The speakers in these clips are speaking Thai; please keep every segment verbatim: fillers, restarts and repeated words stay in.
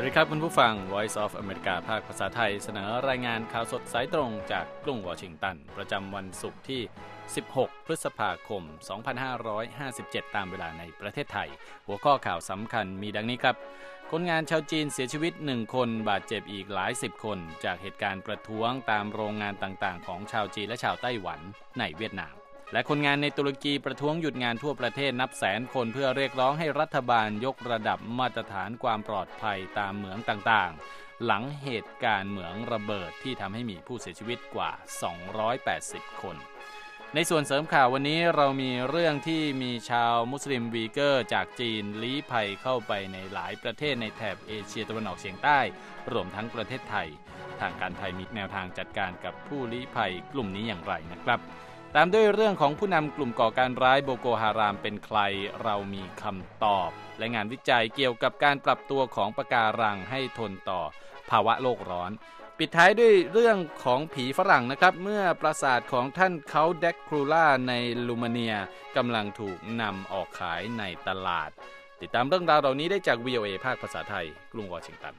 สวัสดีครับคุณผู้ฟัง Voice of America ภาคภาษาไทยเสนอรายงานข่าวสดสายตรงจากกรุงวอชิงตันประจำวันศุกร์ที่สิบหกพฤษภาคมสองพันห้าร้อยห้าสิบเจ็ดตามเวลาในประเทศไทยหัวข้อข่าวสำคัญมีดังนี้ครับคนงานชาวจีนเสียชีวิตหนึ่งคนบาดเจ็บอีกหลายสิบคนจากเหตุการณ์ประท้วงตามโรงงานต่างๆของชาวจีนและชาวไต้หวันในเวียดนามและคนงานในตุรกีประท้วงหยุดงานทั่วประเทศนับแสนคนเพื่อเรียกร้องให้รัฐบาลยกระดับมาตรฐานความปลอดภัยตามเหมืองต่างๆหลังเหตุการณ์เหมืองระเบิดที่ทำให้มีผู้เสียชีวิตกว่าสองร้อยแปดสิบคนในส่วนเสริมข่าววันนี้เรามีเรื่องที่มีชาวมุสลิมวีเกอร์จากจีนลี้ภัยเข้าไปในหลายประเทศในแถบเอเชียตะวันออกเฉียงใต้รวมทั้งประเทศไทยทางการไทยมีแนวทางจัดการกับผู้ลี้ภัยกลุ่มนี้อย่างไรนะครับตามด้วยเรื่องของผู้นำกลุ่มก่อการร้ายโบโกฮารามเป็นใครเรามีคำตอบและงานวิจัยเกี่ยวกับการปรับตัวของปะการังให้ทนต่อภาวะโลกร้อนปิดท้ายด้วยเรื่องของผีฝรั่งนะครับเมื่อปราสาทของท่านเค้าแดกครูล่าในลูมาเนียกำลังถูกนำออกขายในตลาดติดตามเรื่องราวเหล่านี้ได้จาก วี โอ เอ ภาคภาษาไทยกรุงวอชิงตัน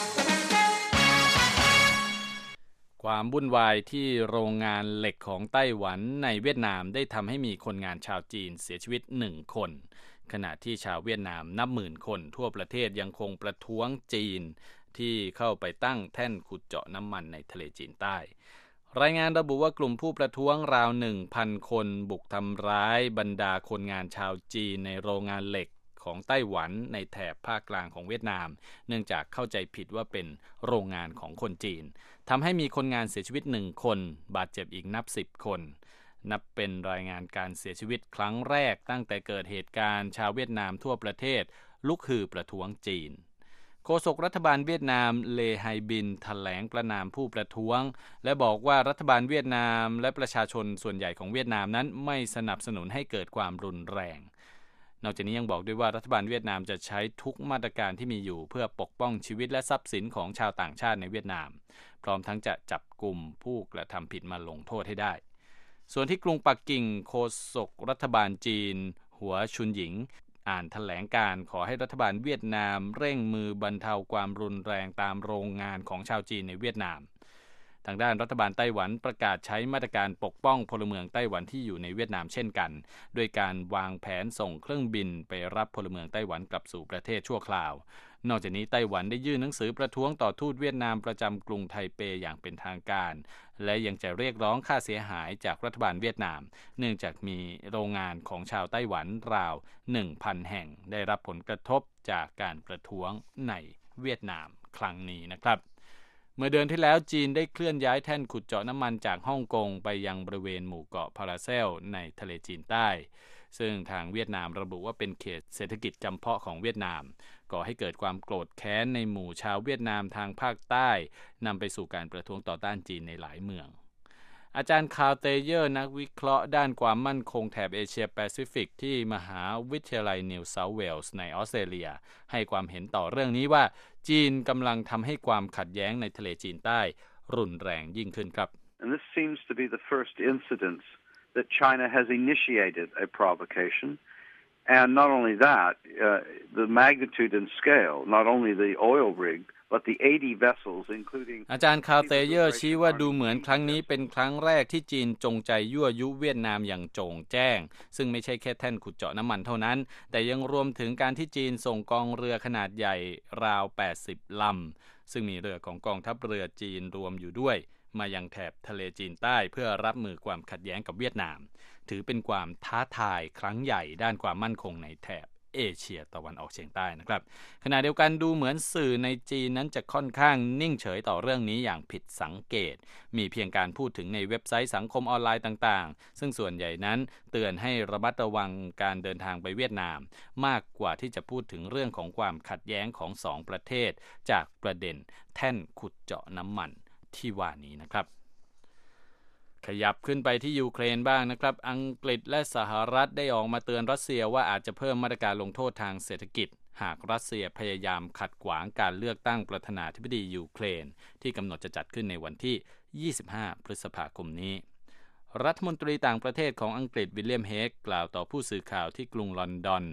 ความวุ่นวายที่โรงงานเหล็กของไต้หวันในเวียดนามได้ทำให้มีคนงานชาวจีนเสียชีวิตหนึ่งคนขณะที่ชาวเวียดนามนับหมื่นคนทั่วประเทศยังคงประท้วงจีนที่เข้าไปตั้งแท่นขุดเจาะน้ำมันในทะเลจีนใต้รายงานระบุว่ากลุ่มผู้ประท้วงราว หนึ่งพัน คนบุกทำร้ายบรรดาคนงานชาวจีนในโรงงานเหล็กของไต้หวันในแถบภาคกลางของเวียดนามเนื่องจากเข้าใจผิดว่าเป็นโรงงานของคนจีนทำให้มีคนงานเสียชีวิตหนึ่งคนบาดเจ็บอีกนับสิบคนนับเป็นรายงานการเสียชีวิตครั้งแรกตั้งแต่เกิดเหตุการณ์ชาวเวียดนามทั่วประเทศลุกฮือประท้วงจีนโฆษกรัฐบาลเวียดนามเลไฮบินแถลงประณามผู้ประท้วงและบอกว่ารัฐบาลเวียดนามและประชาชนส่วนใหญ่ของเวียดนามนั้นไม่สนับสนุนให้เกิดความรุนแรงนอกจากนี้ยังบอกด้วยว่ารัฐบาลเวียดนามจะใช้ทุกมาตรการที่มีอยู่เพื่อปกป้องชีวิตและทรัพย์สินของชาวต่างชาติในเวียดนามพร้อมทั้งจะจับกุมผู้กระทำผิดมาลงโทษให้ได้ส่วนที่กรุงปักกิ่งโฆษกรัฐบาลจีนหัวชุนหญิงอ่านแถลงการขอให้รัฐบาลเวียดนามเร่งมือบรรเทาความรุนแรงตามโรงงานของชาวจีนในเวียดนามทางด้านรัฐบาลไต้หวันประกาศใช้มาตรการปกป้องพลเมืองไต้หวันที่อยู่ในเวียดนามเช่นกันด้วยการวางแผนส่งเครื่องบินไปรับพลเมืองไต้หวันกลับสู่ประเทศชั่วคราวนอกจากนี้ไต้หวันได้ยื่นหนังสือประท้วงต่อทูตเวียดนามประจำกรุงไทเปอย่างเป็นทางการและยังจะเรียกร้องค่าเสียหายจากรัฐบาลเวียดนามเนื่องจากมีโรงงานของชาวไต้หวันราว หนึ่งพัน แห่งได้รับผลกระทบจากการประท้วงในเวียดนามครั้งนี้นะครับเมื่อเดือนที่แล้วจีนได้เคลื่อนย้ายแท่นขุดเจาะน้ำมันจากฮ่องกงไปยังบริเวณหมู่เกาะพาราเซลในทะเลจีนใต้ซึ่งทางเวียดนามระบุว่าเป็นเขตเศรษฐกิจจำเพาะของเวียดนามก่อให้เกิดความโกรธแค้นในหมู่ชาวเวียดนามทางภาคใต้นำไปสู่การประท้วงต่อต้านจีนในหลายเมืองอาจารย์คาร์เตเยอร์นักวิเคราะห์ด้านความมั่นคงแถบเอเชียแปซิฟิกที่มหาวิทยาลัยนิวเซาท์เวลส์ในออสเตรเลียให้ความเห็นต่อเรื่องนี้ว่าจีนกำลังทำให้ความขัดแย้งในทะเลจีนใต้รุนแรงยิ่งขึ้นครับ And this seems to be the first incidence that China has initiated a provocation and not only that uh, the magnitude and scale not only the oil rig but the eighty vessels including อาจารย์คาร์เตเยอร์ชี้ว่าดูเหมือนครั้งนี้เป็นครั้งแรกที่จีนจงใจยั่วยุเวียดนามอย่างโจ่งแจ้งซึ่งไม่ใช่แค่แท่นขุดเจาะน้ำมันเท่านั้นแต่ยังรวมถึงการที่จีนส่งกองเรือขนาดใหญ่ราวแปดสิบลำซึ่งมีเรือของกองทัพเรือจีนรวมอยู่ด้วยมายังแถบทะเลจีนใต้เพื่อรับมือความขัดแย้งกับเวียดนามถือเป็นความท้าทายครั้งใหญ่ด้านความมั่นคงในแถบเอเชียตะวันออกเฉียงใต้นะครับขณะเดียวกันดูเหมือนสื่อในจีนนั้นจะค่อนข้างนิ่งเฉยต่อเรื่องนี้อย่างผิดสังเกตมีเพียงการพูดถึงในเว็บไซต์สังคมออนไลน์ต่างๆซึ่งส่วนใหญ่นั้นเตือนให้ระมัดระวังการเดินทางไปเวียดนามมากกว่าที่จะพูดถึงเรื่องของความขัดแย้งของสองประเทศจากประเด็นแท่นขุดเจาะน้ำมันที่ว่านี้นะครับขยับขึ้นไปที่ยูเครนบ้างนะครับอังกฤษและสหรัฐได้ออกมาเตือนรัสเซียว่าอาจจะเพิ่มมาตรการลงโทษทางเศรษฐกิจหากรัสเซียพยายามขัดขวางการเลือกตั้งประธานาธิบดียูเครนที่กำหนดจะจัดขึ้นในวันที่ยี่สิบห้าพฤษภาคมนี้รัฐมนตรีต่างประเทศของอังกฤษวิลเลียมเฮกกล่าวต่อผู้สื่อข่าวที่กรุงลอนดอน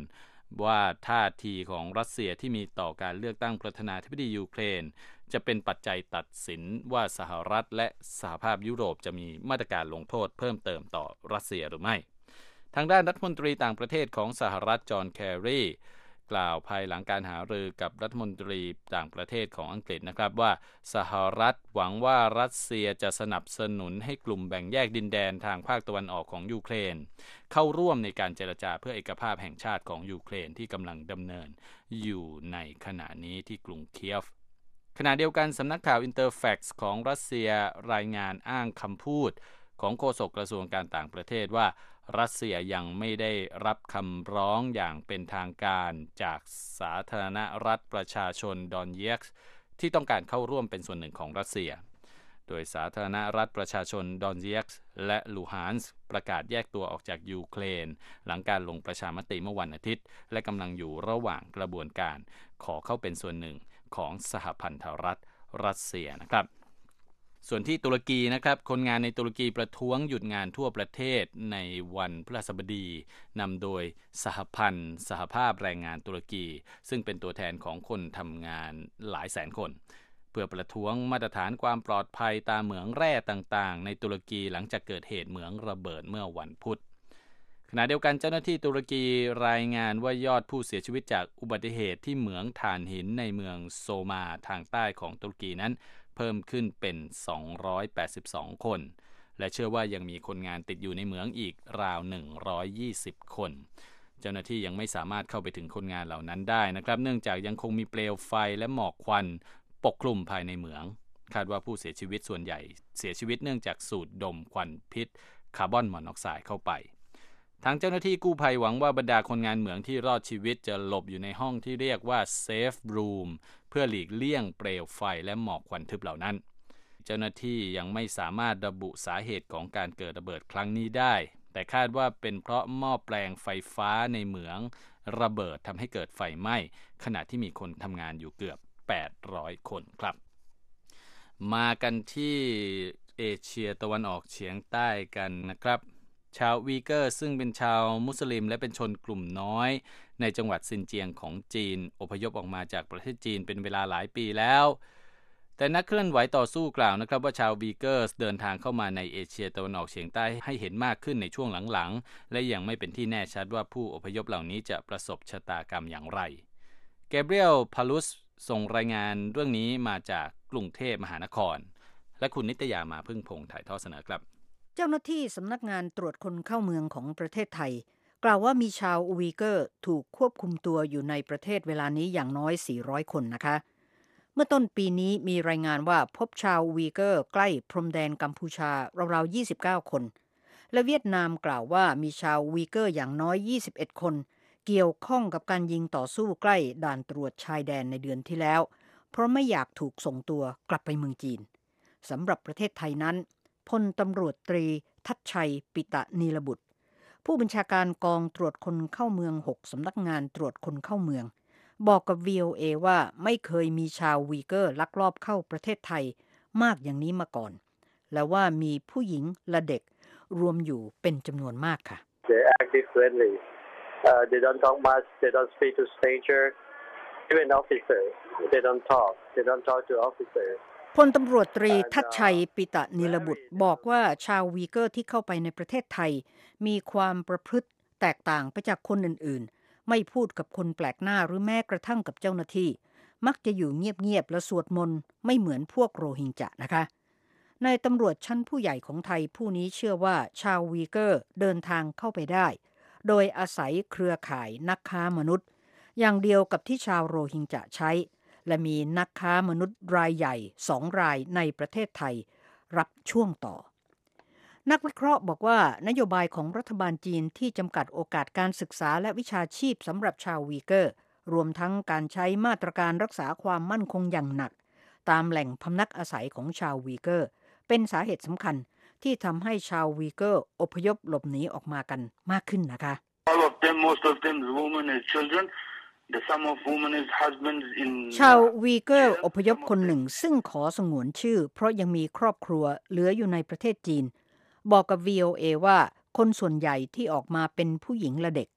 ว่าท่าทีของรัสเซียที่มีต่อการเลือกตั้งประธานาธิบดียูเครนจะเป็นปัจจัยตัดสินว่าสหรัฐและสหภาพยุโรปจะมีมาตรการลงโทษเพิ่มเติมต่อรัสเซียหรือไม่ทางด้านรัฐมนตรีต่างประเทศของสหรัฐจอห์นแคร์รีกล่าวภายหลังการหารือกับรัฐมนตรีต่างประเทศของอังกฤษนะครับว่าสหรัฐหวังว่ารัสเซียจะสนับสนุนให้กลุ่มแบ่งแยกดินแดนทางภาคตะวันออกของยูเครนเข้าร่วมในการเจรจาเพื่อเอกภาพแห่งชาติของยูเครนที่กำลังดำเนินอยู่ในขณะนี้ที่กรุงเคียฟขณะเดียวกันสำนักข่าวอินเตอร์แฟกซ์ของรัสเซียรายงานอ้างคำพูดของโฆษกกระทรวงการต่างประเทศว่ารัสเซียยังไม่ได้รับคำร้องอย่างเป็นทางการจากสาธารณรัฐประชาชนดอนเยกส์ที่ต้องการเข้าร่วมเป็นส่วนหนึ่งของรัสเซียโดยสาธารณรัฐประชาชนดอนเยกส์และลูฮานส์ประกาศแยกตัวออกจากยูเครนหลังการลงประชามติเมื่อวันอาทิตย์และกำลังอยู่ระหว่างกระบวนการขอเข้าเป็นส่วนหนึ่งของสหพันธรัฐรัสเซียนะครับส่วนที่ตุรกีนะครับคนงานในตุรกีประท้วงหยุดงานทั่วประเทศในวันพฤหัสบดีนำโดยสหพันธ์สหภาพแรงงานตุรกีซึ่งเป็นตัวแทนของคนทำงานหลายแสนคนเพื่อประท้วงมาตรฐานความปลอดภัยตามเหมืองแร่ต่างๆในตุรกีหลังจากเกิดเหตุเหมืองระเบิดเมื่อวันพุธขณะเดียวกันเจ้าหน้าที่ตุรกีรายงานว่ายอดผู้เสียชีวิตจากอุบัติเหตุที่เหมืองถ่านหินในเมืองโซมาทางใต้ของตุรกีนั้นเพิ่มขึ้นเป็นสองร้อยแปดสิบสองคนและเชื่อว่ายังมีคนงานติดอยู่ในเหมืองอีกราวหนึ่งร้อยยี่สิบคนเจ้าหน้าที่ยังไม่สามารถเข้าไปถึงคนงานเหล่านั้นได้นะครับเนื่องจากยังคงมีเปลวไฟและหมอกควันปกคลุมภายในเหมืองคาดว่าผู้เสียชีวิตส่วนใหญ่เสียชีวิตเนื่องจากสูดดมควันพิษคาร์บอนมอนอกไซด์เข้าไปทางเจ้าหน้าที่กู้ภัยหวังว่าบรรดาคนงานเหมืองที่รอดชีวิตจะหลบอยู่ในห้องที่เรียกว่า Safe Room เพื่อหลีกเลี่ยงเปลวไฟและหมอกควันทึบเหล่านั้นเจ้าหน้าที่ยังไม่สามารถระบุสาเหตุของการเกิดระเบิดครั้งนี้ได้แต่คาดว่าเป็นเพราะหม้อแปลงไฟฟ้าในเหมืองระเบิดทำให้เกิดไฟไหม้ขณะที่มีคนทำงานอยู่เกือบแปดร้อยคนครับมากันที่เอเชียตะวันออกเฉียงใต้กันนะครับชาววีเกอร์ซึ่งเป็นชาวมุสลิมและเป็นชนกลุ่มน้อยในจังหวัดซินเจียงของจีนอพยพออกมาจากประเทศจีนเป็นเวลาหลายปีแล้วแต่นักเคลื่อนไหวต่อสู้กล่าวนะครับว่าชาววีเกอร์เดินทางเข้ามาในเอเชียตะวันออกเฉียงใต้ให้เห็นมากขึ้นในช่วงหลังๆและยังไม่เป็นที่แน่ชัดว่าผู้อพยพเหล่านี้จะประสบชะตากรรมอย่างไรแกเบรียลพาลุสส่งรายงานเรื่องนี้มาจากกรุงเทพมหานครและคุณนิตยามาพึ่งพงษ์ถ่ายทอดเสนอครับเจ้าหน้าที่สำนักงานตรวจคนเข้าเมืองของประเทศไทยกล่าวว่ามีชาวอุยเกอร์ถูกควบคุมตัวอยู่ในประเทศเวลานี้อย่างน้อยสี่ร้อยคนนะคะเมื่อต้นปีนี้มีรายงานว่าพบชาวอุยเกอร์ใกล้พรมแดนกัมพูชาราวๆยี่สิบเก้าคนและเวียดนามกล่าวว่ามีชาวอุยเกอร์อย่างน้อยยี่สิบเอ็ดคนเกี่ยวข้องกับการยิงต่อสู้ใกล้ด่านตรวจชายแดนในเดือนที่แล้วเพราะไม่อยากถูกส่งตัวกลับไปเมืองจีนสำหรับประเทศไทยนั้นพลตำรวจตรีทัชชัยปิตะนีลบุตรผู้บัญชาการกองตรวจคนเข้าเมืองหกสำนักงานตรวจคนเข้าเมืองบอกกับ วี โอ เอ ว่าไม่เคยมีชาววีเกอร์ลักลอบเข้าประเทศไทยมากอย่างนี้มาก่อนและว่ามีผู้หญิงและเด็กรวมอยู่เป็นจำนวนมากค่ะ They act friendly. Uh, they don't talk much. They don't speak to strangers. Even officers, they don't talk. They don't talk to officers. พลตำรวจตรีทัชชัยปิตะนีลบุตรบอกว่าชาววีเกอร์ที่เข้าไปในประเทศไทยมีความประพฤติแตกต่างไปจากคนอื่นๆไม่พูดกับคนแปลกหน้าหรือแม้กระทั่งกับเจ้าหน้าที่มักจะอยู่เงียบๆและสวดมนต์ไม่เหมือนพวกโรฮิงญะนะคะนายตำรวจชั้นผู้ใหญ่ของไทยผู้นี้เชื่อว่าชาววีเกอร์เดินทางเข้าไปได้โดยอาศัยเครือข่ายนักค้ามนุษย์อย่างเดียวกับที่ชาวโรฮิงญะใช้และมีนักค้ามนุษย์รายใหญ่สองรายในประเทศไทยรับช่วงต่อนักวิเคราะห์บอกว่านโยบายของรัฐบาลจีนที่จำกัดโอกาสการศึกษาและวิชาชีพสำหรับชาววีเกอร์รวมทั้งการใช้มาตรการรักษาความมั่นคงอย่างหนักตามแหล่งพำนักอาศัยของชาววีเกอร์เป็นสาเหตุสำคัญที่ทำให้ชาววีเกอร์อพยพหลบหนีออกมากันมากขึ้นนะคะ All of them, most of them, women and children.The sum of women is husbands in ชาววีเกอร์อพยพคนหนึ่งซึ่งขอสงวนชื่อเพราะยังมีครอบครัวเหลืออยู่ในประเทศจีนบอกกับ วี โอ เอ ว่าคนส่วนใหญ่ที่ออกมาเป็นผู้หญิงและเด็ก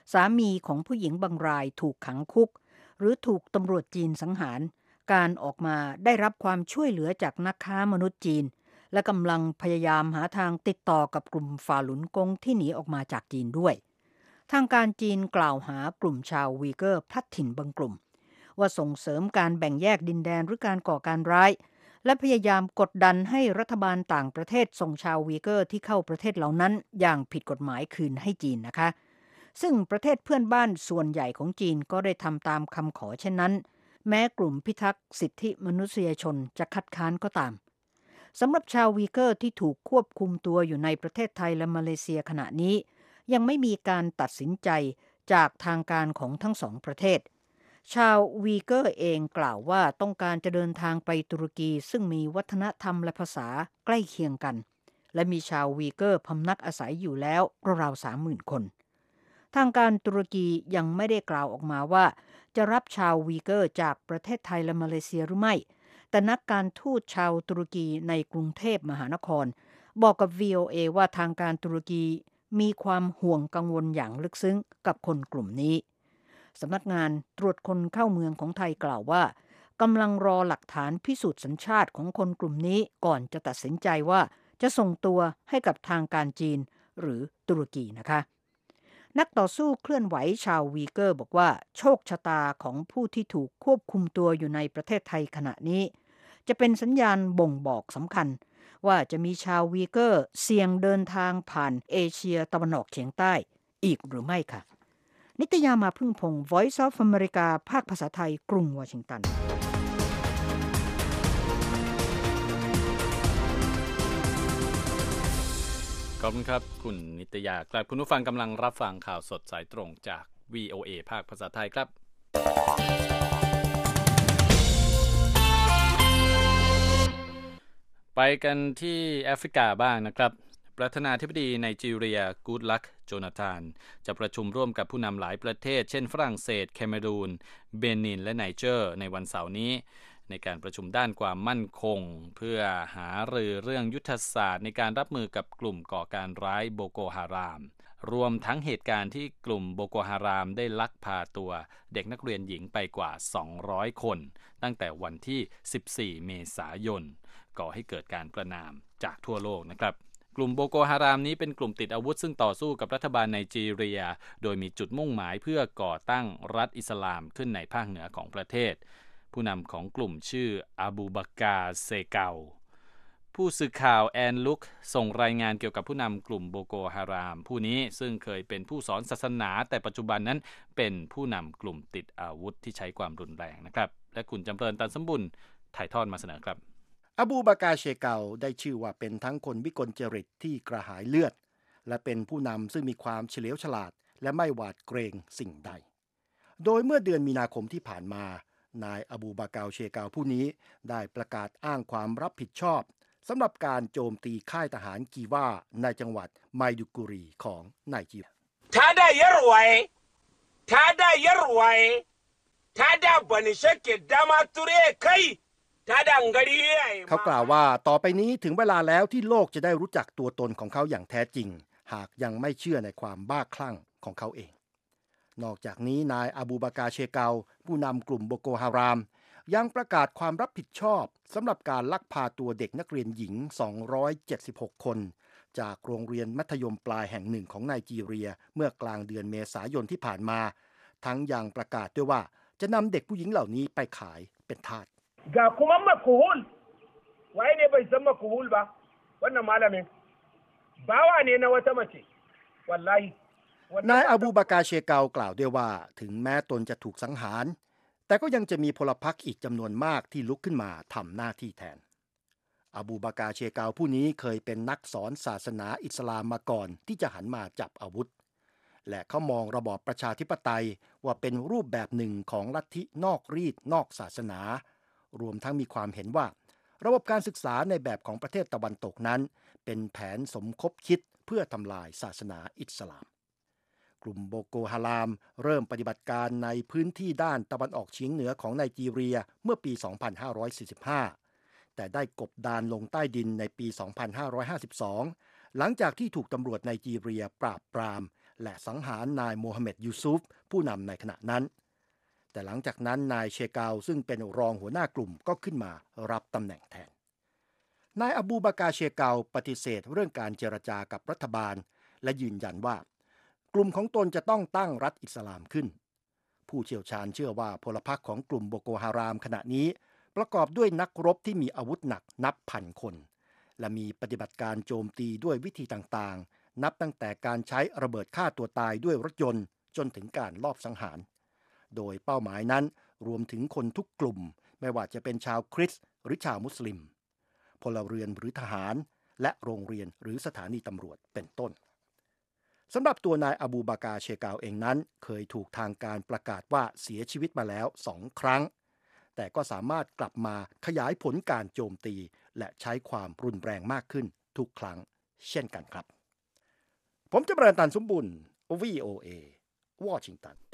สามีของผู้หญิงบางรายถูกขังคุกหรือถูกตำรวจจีนสังหารการออกมาได้รับความช่วยเหลือจากนักค้ามนุษย์จีนและกำลังพยายามหาทางติดต่อกับกลุ่มฝ่าหลุนกงที่หนีออกมาจากจีนด้วยทางการจีนกล่าวหากลุ่มชาววีเกอร์พลัดถิ่นบางกลุ่มว่าส่งเสริมการแบ่งแยกดินแดนหรือการก่อการร้ายและพยายามกดดันให้รัฐบาลต่างประเทศส่งชาววีเกอร์ที่เข้าประเทศเหล่านั้นอย่างผิดกฎหมายคืนให้จีนนะคะซึ่งประเทศเพื่อนบ้านส่วนใหญ่ของจีนก็ได้ทำตามคำขอเช่นนั้นแม้กลุ่มพิทักษ์สิทธิมนุษยชนจะคัดค้านก็ตามสำหรับชาววีเกอร์ที่ถูกควบคุมตัวอยู่ในประเทศไทยและมาเลเซียขณะนี้ยังไม่มีการตัดสินใจจากทางการของทั้งสองประเทศชาววีเกอร์เองกล่าวว่าต้องการจะเดินทางไปตุรกีซึ่งมีวัฒนธรรมและภาษาใกล้เคียงกันและมีชาววีเกอร์พำนักอาศัยอยู่แล้วราวๆ สามหมื่น คนทางการตุรกียังไม่ได้กล่าวออกมาว่าจะรับชาววีเกอร์จากประเทศไทยและมาเลเซียหรือไม่แต่นักการทูตชาวตุรกีในกรุงเทพมหานครบอกกับ วี โอ เอ ว่าทางการตุรกีมีความห่วงกังวลอย่างลึกซึ้งกับคนกลุ่มนี้สำนักงานตรวจคนเข้าเมืองของไทยกล่าวว่ากำลังรอหลักฐานพิสูจน์สัญชาติของคนกลุ่มนี้ก่อนจะตัดสินใจว่าจะส่งตัวให้กับทางการจีนหรือตุรกีนะคะนักต่อสู้เคลื่อนไหวชาววีเกอร์บอกว่าโชคชะตาของผู้ที่ถูกควบคุมตัวอยู่ในประเทศไทยขณะนี้จะเป็นสัญญาณบ่งบอกสำคัญว่าจะมีชาววีเกอร์เสี่ยงเดินทางผ่านเอเชียตะวันออกเฉียงใต้อีกหรือไม่ค่ะนิตยามาพึ่งพงศ์ Voice of America ภาคภาษาไทยกรุงวอชิงตันขอบคุณครับคุณนิตยาครับคุณผู้ฟังกำลังรับฟังข่าวสดสายตรงจาก วี โอ เอ ภาคภาษาไทยครับไปกันที่แอฟริกาบ้างนะครับประธานาธิบดีไนจีเรียกู๊ดลักโจนาธานจะประชุมร่วมกับผู้นำหลายประเทศเช่นฝรั่งเศสแคเมรูนเบนินและไนเจอร์ในวันเสาร์นี้ในการประชุมด้านความมั่นคงเพื่อหารือเรื่องยุทธศาสตร์ในการรับมือกับกลุ่มก่อการร้ายโบโกฮารามรวมทั้งเหตุการณ์ที่กลุ่มโบโกฮารามได้ลักพาตัวเด็กนักเรียนหญิงไปกว่าสองร้อยคนตั้งแต่วันที่สิบสี่เมษายนก่อให้เกิดการประณามจากทั่วโลกนะครับกลุ่มโบโกฮารามนี้เป็นกลุ่มติดอาวุธซึ่งต่อสู้กับรัฐบาลไนจีเรียโดยมีจุดมุ่งหมายเพื่อก่อตั้งรัฐอิสลามขึ้นในภาคเหนือของประเทศผู้นำของกลุ่มชื่ออาบูบักกาเซเกาผู้สื่อข่าวแอนลุกส่งรายงานเกี่ยวกับผู้นำกลุ่มโบโกฮารามผู้นี้ซึ่งเคยเป็นผู้สอนศาสนาแต่ปัจจุบันนั้นเป็นผู้นำกลุ่มติดอาวุธที่ใช้ความรุนแรงนะครับและคุณจำเริญตันสมบุญถ่ายทอดมาเสนอครับอบูบากาเชเกาได้ชื่อว่าเป็นทั้งคนวิกลจริตที่กระหายเลือดและเป็นผู้นำซึ่งมีความเฉลียวฉลาดและไม่หวาดเกรงสิ่งใดโดยเมื่อเดือนมีนาคมที่ผ่านมานายอบูบากาเชเกาผู้นี้ได้ประกาศอ้างความรับผิดชอบสำหรับการโจมตีค่ายทหารกีวาในจังหวัดไมดูกุรีของไนจีเรียทาดายรวยทาดายรวยทาดาบันเชกดามาตุเรไคเขากล่าวว่าต่อไปนี้ถึงเวลาแล้วที่โลกจะได้รู้จักตัวตนของเขาอย่างแท้จริงหากยังไม่เชื่อในความบ้าคลั่งของเขาเองนอกจากนี้นายอบูบากาเชเกาผู้นำกลุ่มโบโกฮารามยังประกาศความรับผิดชอบสำหรับการลักพาตัวเด็กนักเรียนหญิงสองร้อยเจ็ดสิบหกคนจากโรงเรียนมัธยมปลายแห่งหนึ่งของไนจีเรียเมื่อกลางเดือนเมษายนที่ผ่านมาทั้งยังประกาศด้วยว่าจะนำเด็กผู้หญิงเหล่านี้ไปขายเป็นทาส ga kuma makuhul waye ne bai san makuhul ba wannan malamin bawa ne na wata mace wallahi นายอบูบากาเชเกากล่าวด้วยว่าถึงแม้ตนจะถูกสังหารแต่ก็ยังจะมีพลพรรคอีกจำนวนมากที่ลุกขึ้นมาทำหน้าที่แทนอบูบากาเชเกาผู้นี้เคยเป็นนักสอนศาสนาอิสลามมาก่อนที่จะหันมาจับอาวุธและเขามองระบอบประชาธิปไตยว่าเป็นรูปแบบหนึ่งของลัทธินอกรีดนอกศาสนารวมทั้งมีความเห็นว่าระบบการศึกษาในแบบของประเทศตะวันตกนั้นเป็นแผนสมคบคิดเพื่อทำลายศาสนาอิสลามกลุ่มโบโกฮารามเริ่มปฏิบัติการในพื้นที่ด้านตะวันออกเฉียงเหนือของไนจีเรียเมื่อปี สองพันห้าร้อยสี่สิบห้า แต่ได้กบดานลงใต้ดินในปี สองพันห้าร้อยห้าสิบสอง หลังจากที่ถูกตำรวจไนจีเรียปราบปรามและสังหารนายโมฮัมเหม็ดยูซุฟผู้นำในขณะนั้นแต่หลังจากนั้นนายเชกาวซึ่งเป็นรองหัวหน้ากลุ่มก็ขึ้นมารับตำแหน่งแทนนายอบูบากาเชกาวปฏิเสธเรื่องการเจรจากับรัฐบาลและยืนยันว่ากลุ่มของตนจะต้องตั้งรัฐอิสลามขึ้นผู้เชี่ยวชาญเชื่อว่าพลพรรคของกลุ่มโบโกฮารามขณะนี้ประกอบด้วยนักรบที่มีอาวุธหนักนับพันคนและมีปฏิบัติการโจมตีด้วยวิธีต่างๆนับตั้งแต่การใช้ระเบิดฆ่าตัวตายด้วยรถยนต์จนถึงการลอบสังหารโดยเป้าหมายนั้นรวมถึงคนทุกกลุ่มไม่ว่าจะเป็นชาวคริสต์หรือชาวมุสลิมพลเรือนหรือทหารและโรงเรียนหรือสถานีตำรวจเป็นต้นสำหรับตัวนายอบูบากาเชกาวเองนั้นเคยถูกทางการประกาศว่าเสียชีวิตมาแล้วสองครั้งแต่ก็สามารถกลับมาขยายผลการโจมตีและใช้ความรุนแรงมากขึ้นทุกครั้งเช่นกันครับผมจะประตันสมบุญ วี โอ เอ วอชิงตัน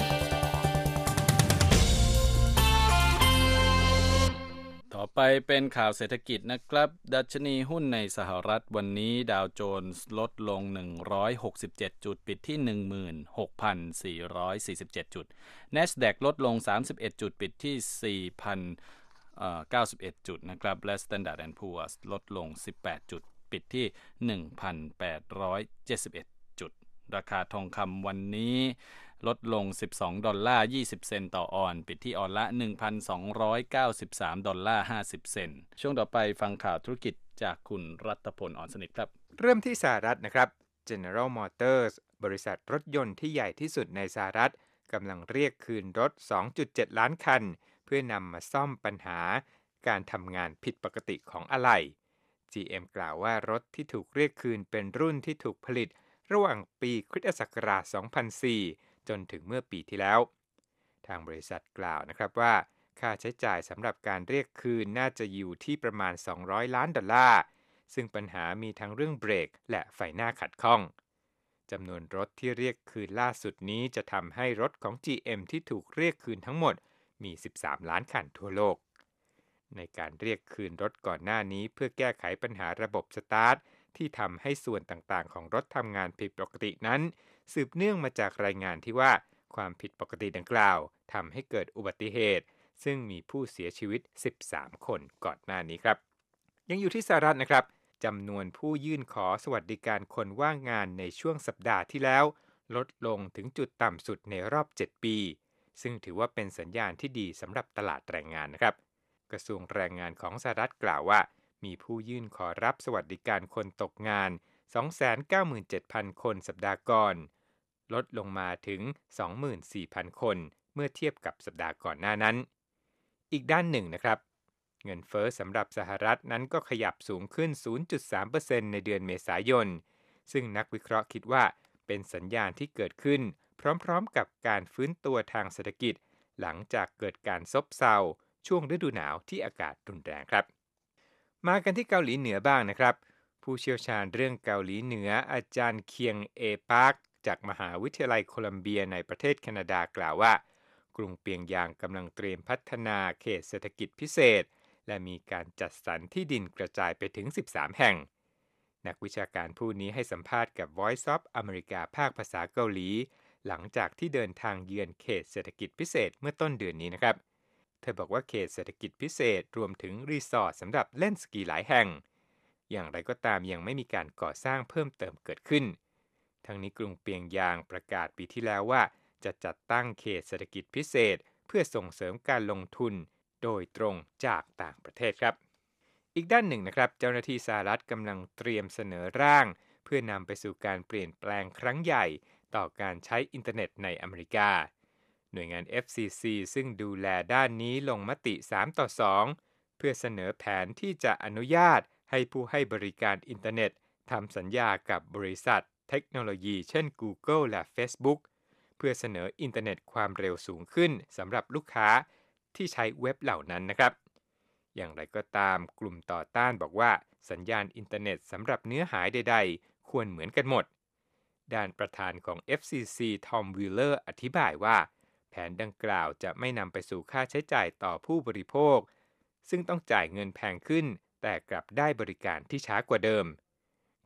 ต่อไปเป็นข่าวเศรษฐกิจนะครับดัชนีหุ้นในสหรัฐวันนี้ดาวโจนส์ลดลงหนึ่งร้อยหกสิบเจ็ดจุดปิดที่ หนึ่งหมื่นหกพันสี่ร้อยสี่สิบเจ็ด จุด NASDAQ ลดลงสามสิบเอ็ดจุดปิดที่ สี่พันเก้าสิบเอ็ด จุดนะครับและ Standard แอนด์ Poor's ลดลงสิบแปดจุดปิดที่ หนึ่งพันแปดร้อยเจ็ดสิบเอ็ด จุดราคาทองคำวันนี้ลดลงสิบสองดอลลาร์ยี่สิบเซนต์ต่อออนซ์ปิดที่ออนละ หนึ่งพันสองร้อยเก้าสิบสามดอลลาร์ห้าสิบเซนต์ช่วงต่อไปฟังข่าวธุรกิจจากคุณรัตพลอ่อนสนิทครับเริ่มที่สหรัฐนะครับ General Motors บริษัทรถยนต์ที่ใหญ่ที่สุดในสหรัฐกำลังเรียกคืนรถ สองจุดเจ็ด ล้านคันเพื่อนำมาซ่อมปัญหาการทำงานผิดปกติของอะไหล่ จี เอ็ม กล่าวว่ารถที่ถูกเรียกคืนเป็นรุ่นที่ถูกผลิตระหว่างปีคริสตศักราช สองพันสี่จนถึงเมื่อปีที่แล้วทางบริษัทกล่าวนะครับว่าค่าใช้จ่ายสำหรับการเรียกคืนน่าจะอยู่ที่ประมาณสองร้อยล้านดอลลาร์ซึ่งปัญหามีทั้งเรื่องเบรกและไฟหน้าขัดข้องจำนวนรถที่เรียกคืนล่าสุดนี้จะทำให้รถของ จี เอ็ม ที่ถูกเรียกคืนทั้งหมดมีสิบสามล้านคันทั่วโลกในการเรียกคืนรถก่อนหน้านี้เพื่อแก้ไขปัญหาระบบสตาร์ทที่ทำให้ส่วนต่างๆของรถทำงานผิดปกตินั้นสืบเนื่องมาจากรายงานที่ว่าความผิดปกติดังกล่าวทำให้เกิดอุบัติเหตุซึ่งมีผู้เสียชีวิตสิบสามคนก่อนหน้านี้ครับยังอยู่ที่สหรัฐนะครับจำนวนผู้ยื่นขอสวัสดิการคนว่างงานในช่วงสัปดาห์ที่แล้วลดลงถึงจุดต่ำสุดในรอบเจ็ดปีซึ่งถือว่าเป็นสัญญาณที่ดีสำหรับตลาดแรงงานนะครับกระทรวงแรงงานของสหรัฐกล่าวว่ามีผู้ยื่นขอรับสวัสดิการคนตกงาน สองแสนเก้าหมื่นเจ็ดพัน คนสัปดาห์ก่อนลดลงมาถึง สองหมื่นสี่พัน คนเมื่อเทียบกับสัปดาห์ก่อนหน้านั้นอีกด้านหนึ่งนะครับเงินเฟ้อสำหรับสหรัฐนั้นก็ขยับสูงขึ้น ศูนย์จุดสามเปอร์เซ็นต์ ในเดือนเมษายนซึ่งนักวิเคราะห์คิดว่าเป็นสัญญาณที่เกิดขึ้นพร้อมๆกับการฟื้นตัวทางเศรษฐกิจหลังจากเกิดการซบเซาช่วงฤดูหนาวที่อากาศรุนแรงครับมากันที่เกาหลีเหนือบ้างนะครับผู้เชี่ยวชาญเรื่องเกาหลีเหนืออาจารย์เคียงเอปาร์คจากมหาวิทยาลัยโคลัมเบียในประเทศแคนาดากล่าวว่ากรุงเปียงยางกำลังเตรียมพัฒนาเขตเศรษฐกิจพิเศษและมีการจัดสรรที่ดินกระจายไปถึงสิบสามแห่งนักวิชาการผู้นี้ให้สัมภาษณ์กับ Voice of America ภาคภาษาเกาหลีหลังจากที่เดินทางเยือนเขตเศรษฐกิจพิเศษเมื่อต้นเดือนนี้นะครับเธอบอกว่าเขตเศรษฐกิจพิเศษรวมถึงรีสอร์ทสำหรับเล่นสกีหลายแห่งอย่างไรก็ตามยังไม่มีการก่อสร้างเพิ่มเติมเกิดขึ้นทั้งนี้กรุงเปียงยางประกาศปีที่แล้วว่าจะจัดตั้งเขตเศรษฐกิจพิเศษเพื่อส่งเสริมการลงทุนโดยตรงจากต่างประเทศครับอีกด้านหนึ่งนะครับเจ้าหน้าที่สหรัฐกำลังเตรียมเสนอร่างเพื่อนำไปสู่การเปลี่ยนแปลงครั้งใหญ่ต่อการใช้อินเทอร์เน็ตในอเมริกาหน่วยงาน เอฟ ซี ซี ซึ่งดูแลด้านนี้ลงมติสามต่อสองเพื่อเสนอแผนที่จะอนุญาตให้ผู้ให้บริการอินเทอร์เน็ตทำสัญญากับบริษัทเทคโนโลยีเช่น Google และ Facebook เพื่อเสนออินเทอร์เน็ตความเร็วสูงขึ้นสำหรับลูกค้าที่ใช้เว็บเหล่านั้นนะครับอย่างไรก็ตามกลุ่มต่อต้านบอกว่าสัญญาณอินเทอร์เน็ตสำหรับเนื้อหาใดๆควรเหมือนกันหมดด้านประธานของ เอฟ ซี ซี ทอมวิลเลอร์อธิบายว่าแผนดังกล่าวจะไม่นำไปสู่ค่าใช้จ่ายต่อผู้บริโภคซึ่งต้องจ่ายเงินแพงขึ้นแต่กลับได้บริการที่ช้ากว่าเดิม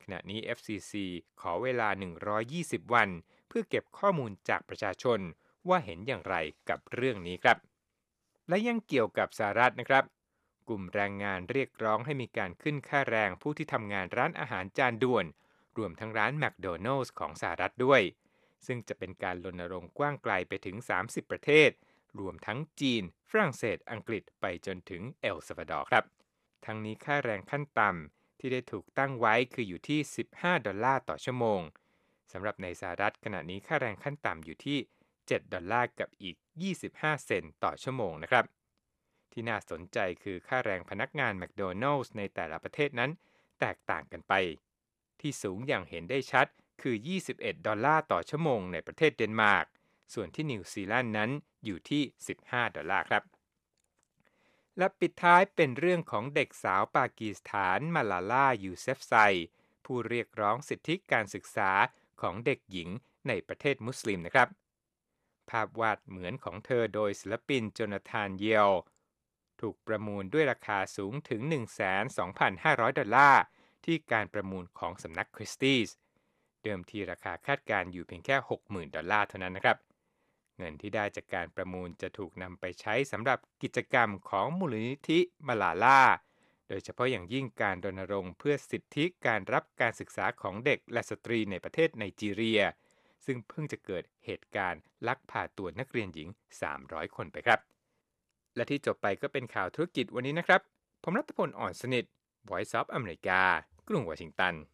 ขณะนี้ เอฟ ซี ซี ขอเวลาหนึ่งร้อยยี่สิบวันเพื่อเก็บข้อมูลจากประชาชนว่าเห็นอย่างไรกับเรื่องนี้ครับและยังเกี่ยวกับสหรัฐนะครับกลุ่มแรงงานเรียกร้องให้มีการขึ้นค่าแรงผู้ที่ทำงานร้านอาหารจานด่วนรวมทั้งร้านแมคโดนัลด์ของสหรัฐด้วยซึ่งจะเป็นการรณรงค์กว้างไกลไปถึงสามสิบประเทศรวมทั้งจีนฝรั่งเศสอังกฤษไปจนถึงเอลซัลวาดอร์ครับทั้งนี้ค่าแรงขั้นต่ำที่ได้ถูกตั้งไว้คืออยู่ที่สิบห้าดอลลาร์ต่อชั่วโมงสำหรับในสหรัฐขณะนี้ค่าแรงขั้นต่ำอยู่ที่เจ็ดดอลลาร์กับอีกยี่สิบห้าเซนต์ต่อชั่วโมงนะครับที่น่าสนใจคือค่าแรงพนักงานแมคโดนัลด์ในแต่ละประเทศนั้นแตกต่างกันไปที่สูงอย่างเห็นได้ชัดคือยี่สิบเอ็ดดอลลาร์ต่อชั่วโมงในประเทศเดนมาร์กส่วนที่นิวซีแลนด์นั้นอยู่ที่สิบห้าดอลลาร์ครับและปิดท้ายเป็นเรื่องของเด็กสาวปากีสถานมาลาลายูเซฟไซผู้เรียกร้องสิทธิการศึกษาของเด็กหญิงในประเทศมุสลิมนะครับภาพวาดเหมือนของเธอโดยศิลปินโจนาธานเยลถูกประมูลด้วยราคาสูงถึง หนึ่งแสนสองพันห้าร้อย ดอลลาร์ที่การประมูลของสำนักคริสตี้เดิมทีราคาคาดการณ์อยู่เพียงแค่ หกหมื่น ดอลลาร์เท่านั้นนะครับเงินที่ได้จากการประมูลจะถูกนำไปใช้สำหรับกิจกรรมของมูลนิธิมาลาลาโดยเฉพาะอย่างยิ่งการรณรงค์เพื่อสิทธิการรับการศึกษาของเด็กและสตรีในประเทศไนจีเรียซึ่งเพิ่งจะเกิดเหตุการณ์ลักพาตัวนักเรียนหญิงสามร้อยคนไปครับและที่จบไปก็เป็นข่าวธุรกิจวันนี้นะครับผมรัตพลอ่อนสนิท Voice of America กรุงวอชิงตัน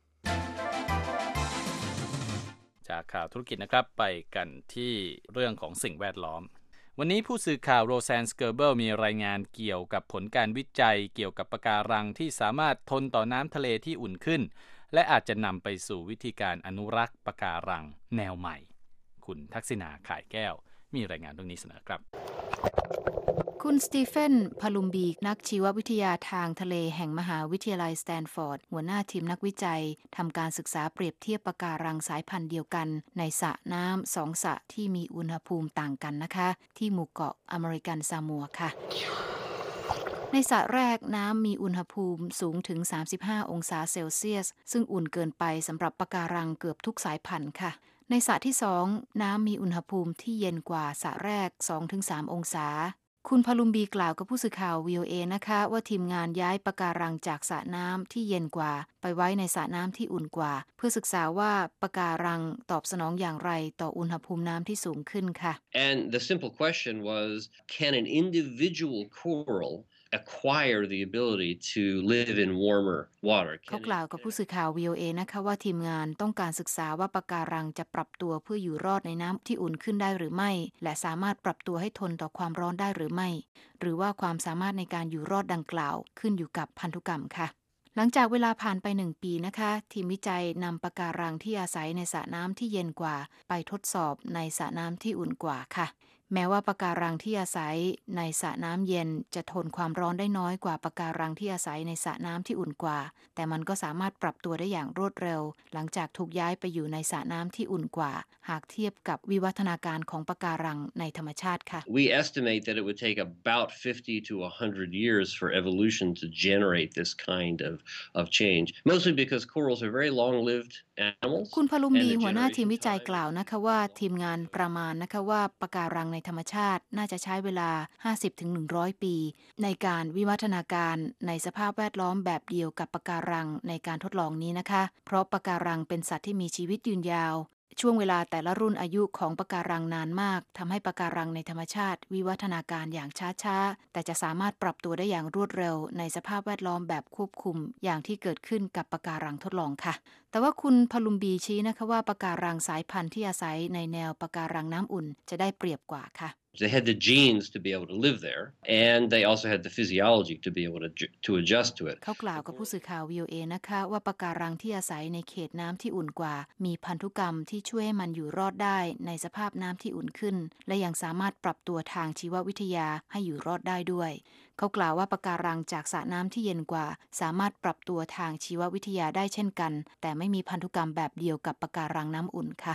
จากข่าวธุรกิจนะครับไปกันที่เรื่องของสิ่งแวดล้อมวันนี้ผู้สื่อข่าวโรแซนสเกอร์เบิลมีรายงานเกี่ยวกับผลการวิจัยเกี่ยวกับปะการังที่สามารถทนต่อน้ำทะเลที่อุ่นขึ้นและอาจจะนำไปสู่วิธีการอนุรักษ์ปะการังแนวใหม่คุณทักษิณาข่ายแก้วมีรายงานเรื่องนี้เสนอครับคุณสตีเฟนพาลุมบีนักชีววิทยาทางทะเลแห่งมหาวิทยาลัยสแตนฟอร์ดหัวหน้าทีมนักวิจัยทำการศึกษาเปรียบเทียบปะการังสายพันธุ์เดียวกันในสระน้ำสองสระที่มีอุณหภูมิต่างกันนะคะที่หมู่เกาะอเมริกันซามัวค่ะในสระแรกน้ำมีอุณหภูมิสูงถึงสามสิบห้าองศาเซลเซียสซึ่งอุ่นเกินไปสำหรับปะการังเกือบทุกสายพันธุ์ค่ะในสระที่สองน้ำมีอุณหภูมิที่เย็นกว่าสระแรก สองถึงสาม องศาคุณพาลุมบีกล่าวกับผู้สื่อข่าว วี โอ เอ นะคะว่าทีมงานย้ายปะการังจากสระน้ำที่เย็นกว่าไปไว้ในสระน้ำที่อุ่นกว่าเพื่อศึกษาว่าปะการังตอบสนองอย่างไรต่ออุณหภูมิน้ำที่สูงขึ้นค่ะ And the simple question was, can an individual coral acquire the ability to live in warmer water เขากล่าวกับผู้สื่อข่าว วี โอ เอ นะคะว่าทีมงานต้องการศึกษาว่าปะการังจะปรับตัวเพื่ออยู่รอดในน้ำที่อุ่นขึ้นได้หรือไม่และสามารถปรับตัวให้ทนต่อความร้อนได้หรือไม่หรือว่าความสามารถในการอยู่รอดดังกล่าวขึ้นอยู่กับพันธุกรรมค่ะหลังจากเวลาผ่านไปหนึ่งปีนะคะทีมวิจัยนำปะการังที่อาศัยในสระน้ำที่เย็นกว่าไปทดสอบในสระน้ำที่อุ่นกว่าค่ะแม้ว่าปะการังที่อาศัยในสระน้ำเย็นจะทนความร้อนได้น้อยกว่าปะการังที่อาศัยในสระน้ำที่อุ่นกว่าแต่มันก็สามารถปรับตัวได้อย่างรวดเร็วหลังจากถูกย้ายไปอยู่ในสระน้ำที่อุ่นกว่าหากเทียบกับวิวัฒนาการของปะการังในธรรมชาติค่ะ We estimate that it would take about fifty to one hundred years for evolution to generate this kind of of change mostly because corals are very long-lived animals คุณพาลุมบีหัวหน้าทีมวิจัยกล่าวนะคะว่าทีมงานประมาณนะคะว่าปะการังในธรรมชาติน่าจะใช้เวลา ห้าสิบถึงหนึ่งร้อย ปีในการวิวัฒนาการในสภาพแวดล้อมแบบเดียวกับปะการังในการทดลองนี้นะคะเพราะปะการังเป็นสัตว์ที่มีชีวิตยืนยาวช่วงเวลาแต่ละรุ่นอายุของปะการังนานมากทำให้ปะการังในธรรมชาติวิวัฒนาการอย่างช้าๆแต่จะสามารถปรับตัวได้อย่างรวดเร็วในสภาพแวดล้อมแบบควบคุมอย่างที่เกิดขึ้นกับปะการังทดลองค่ะแต่ว่าคุณพาลุมบีชี้นะคะว่าปะการังสายพันธุ์ที่อาศัยในแนวปะการังน้ำอุ่นจะได้เปรียบกว่าค่ะ They had the genes to be able to live there, and they also had the physiology to be able to to adjust to it. เขากล่าวกับผู้สื่อข่าว วี โอ เอ นะคะว่าปะการังที่อาศัยในเขตน้ำที่อุ่นกว่ามีพันธุกรรมที่ช่วยให้มันอยู่รอดได้ในสภาพน้ำที่อุ่นขึ้นและยังสามารถปรับตัวทางชีววิทยาให้อยู่รอดได้ด้วยเขากล่าวว่าปะการังจากสระน้ำที่เย็นกว่าสามารถปรับตัวทางชีววิทยาได้เช่นกันแต่ไม่มีพันธุกรรมแบบเดียวกับปะการังน้ำอุ่นค่ะ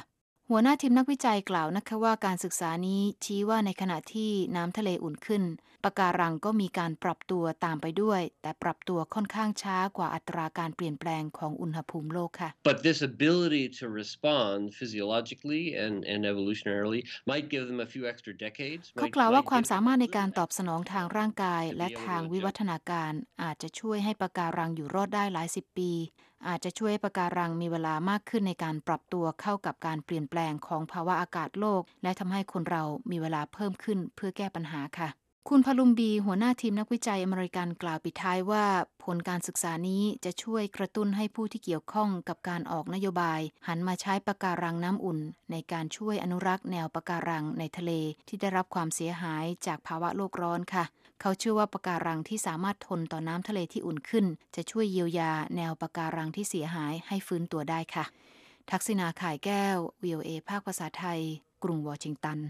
หัวหน้าทีมนักวิจัยกล่าวนะคะว่าการศึกษานี้ชี้ว่าในขณะที่น้ำทะเลอุ่นขึ้นปะการังก็มีการปรับตัวตามไปด้วยแต่ปรับตัวค่อนข้างช้ากว่าอัตราการเปลี่ยนแปลงของอุณหภูมิโลกค่ะ But this ability to respond physiologically and, and evolutionarily might give them a few extra decades. เขากล่าวว่าความสามารถในการตอบสนองทางร่างกายและทางวิวัฒนาการอาจจะช่วยให้ปะการังอยู่รอดได้หลายสิบปีอาจจะช่วยให้ปะการังมีเวลามากขึ้นในการปรับตัวเข้ากับการเปลี่ยนแปลงของภาวะอากาศโลกและทำให้คนเรามีเวลาเพิ่มขึ้นเพื่อแก้ปัญหาค่ะคุณพลุมบีหัวหน้าทีมนักวิจัยอเมริกันกล่าวปิดท้ายว่าผลการศึกษานี้จะช่วยกระตุ้นให้ผู้ที่เกี่ยวข้องกับการออกนโยบายหันมาใช้ปะการังน้ำอุ่นในการช่วยอนุรักษ์แนวปะการังในทะเลที่ได้รับความเสียหายจากภาวะโลกร้อนค่ะเขาเชื่อว่าปะการังที่สามารถทนต่อน้ำทะเลที่อุ่นขึ้นจะช่วยเยียวยาแนวปะการังที่เสียหายให้ฟื้นตัวได้ค่ะทักษิณาข่ายแก้ว วี โอ เอ ภาคภาษาไทยกรุงวอชิงตัน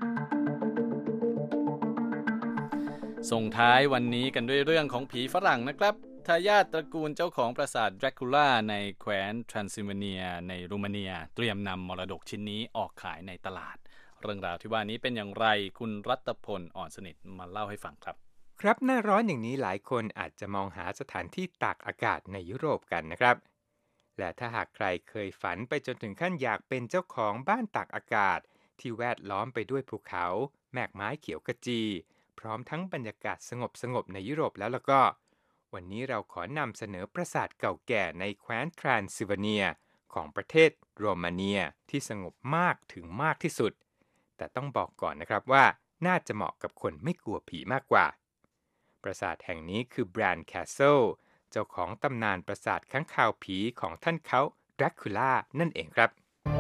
ส่งท้ายวันนี้กันด้วยเรื่องของผีฝรั่งนะครับทายาทตระกูลเจ้าของปราสาทแดร็กูล่าในแคว้นทรานซิลเวเนียในโรมาเนียเตรียมนำมรดกชิ้นนี้ออกขายในตลาดเรื่องราวที่ว่านี้เป็นอย่างไรคุณรัตพลอ่อนสนิทมาเล่าให้ฟังครับครับหน้าร้อนอย่างนี้หลายคนอาจจะมองหาสถานที่ตากอากาศในยุโรปกันนะครับและถ้าหากใครเคยฝันไปจนถึงขั้นอยากเป็นเจ้าของบ้านตากอากาศที่แวดล้อมไปด้วยภูเขาแมกไม้เขียวขจีพร้อมทั้งบรรยากาศสงบๆในยุโรปแล้วแล้วก็วันนี้เราขอนำเสนอปราสาทเก่าแก่ในแคว้นทรานซิลเวเนียของประเทศโรมาเนียที่สงบมากถึงมากที่สุดแต่ต้องบอกก่อนนะครับว่าน่าจะเหมาะกับคนไม่กลัวผีมากกว่าปราสาทแห่งนี้คือแบรนด์แคสเซิลเจ้าของตำนานปราสาทค้างคาวผีของท่านเขาแดร็กูล่านั่นเองครับ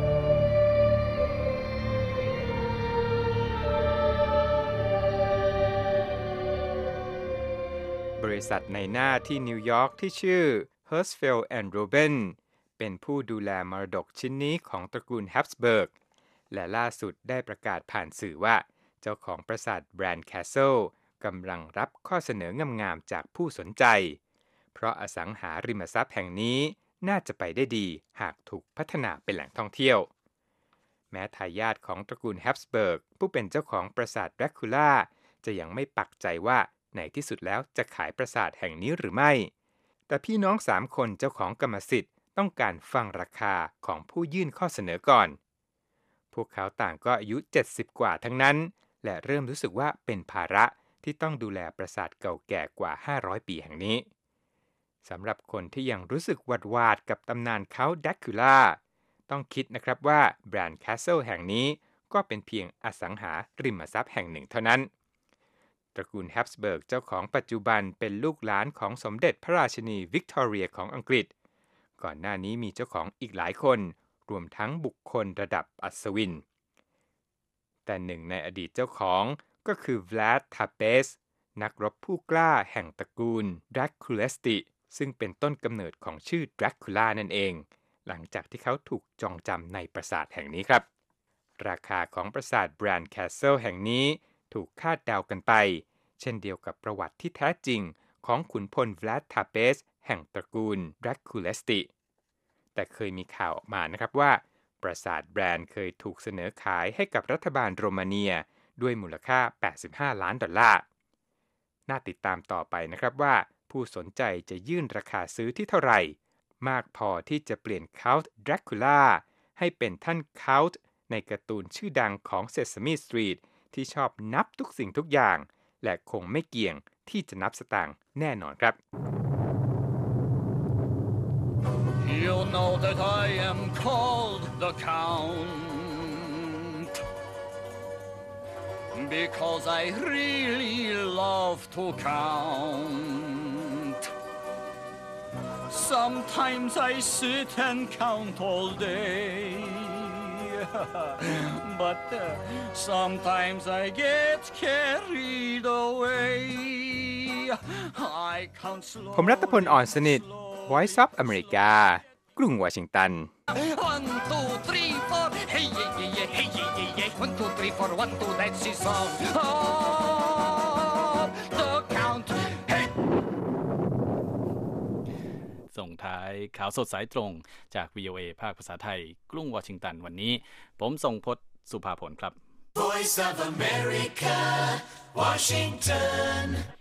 บริษัทในหน้าที่นิวยอร์กที่ชื่อ Herzfeld and Robin เป็นผู้ดูแลมรดกชิ้นนี้ของตระกูล Habsburg และล่าสุดได้ประกาศผ่านสื่อว่าเจ้าของปราสาทแบรนด์แคสเซิลกำลังรับข้อเสนองามๆจากผู้สนใจเพราะอสังหาริมทรัพย์แห่งนี้น่าจะไปได้ดีหากถูกพัฒนาเป็นแหล่งท่องเที่ยวแม้ทายาทของตระกูล Habsburg ผู้เป็นเจ้าของปราสาทแดร็กูล่าจะยังไม่ปักใจว่าในที่สุดแล้วจะขายปราสาทแห่งนี้หรือไม่แต่พี่น้องสามคนเจ้าของกรรมสิทธิ์ต้องการฟังราคาของผู้ยื่นข้อเสนอก่อนพวกเขาต่างก็อายุเจ็ดสิบกว่าทั้งนั้นและเริ่มรู้สึกว่าเป็นภาระที่ต้องดูแลปราสาทเก่าแก่กว่าห้าร้อยปีแห่งนี้สำหรับคนที่ยังรู้สึกหวาดหวาดกับตำนานเขาแดร็กูล่าต้องคิดนะครับว่าแบรนด์แคสเซิลแห่งนี้ก็เป็นเพียงอสังหาริมทรัพย์แห่งหนึ่งเท่านั้นตระกูล Habsburg เจ้าของปัจจุบันเป็นลูกหลานของสมเด็จพระราชินีวิกตอเรียของอังกฤษก่อนหน้านี้มีเจ้าของอีกหลายคนรวมทั้งบุคคลระดับอัศวินแต่หนึ่งในอดีตเจ้าของก็คือ Vlad Tepes นักรบผู้กล้าแห่งตระกูล Draculesti ซึ่งเป็นต้นกำเนิดของชื่อ Dracula นั่นเองหลังจากที่เขาถูกจองจำในปราสาทแห่งนี้ครับราคาของปราสาทแบรนด์แคสเซิลแห่งนี้ถูกคาดเดากันไปเช่นเดียวกับประวัติที่แท้จริงของขุนพล Vlad Tepes แห่งตระกูล Draculesti แต่เคยมีข่าวออกมานะครับว่าปราสาทแบรนด์เคยถูกเสนอขายให้กับรัฐบาลโรมาเนียด้วยมูลค่าแปดสิบห้าล้านดอลลาร์น่าติดตามต่อไปนะครับว่าผู้สนใจจะยื่นราคาซื้อที่เท่าไหร่มากพอที่จะเปลี่ยน Count Dracula ให้เป็นท่าน Count ในการ์ตูนชื่อดังของ Sesame Street ที่ชอบนับทุกสิ่งทุกอย่างและคงไม่เกี่ยงที่จะนับสตางค์แน่นอนครับ You know that I am called the Count because I really love to count. Sometimes I sit and count all day.But uh, sometimes I get carried away. I count slow. ผมรัตพลอ่อนสนิท Voice of America กรุงวอชิงตัน One two three four hey yeah yeah yeah hey yeah yeah yeah one two three four one two that's the song of the count hey ส่งท้ายข่าวสดสายตรงจาก วี โอ เอ ภาคภาษาไทยกรุงวอชิงตันวันนี้ผมทรงพจน์สุภาผลครับ Voice of America Washington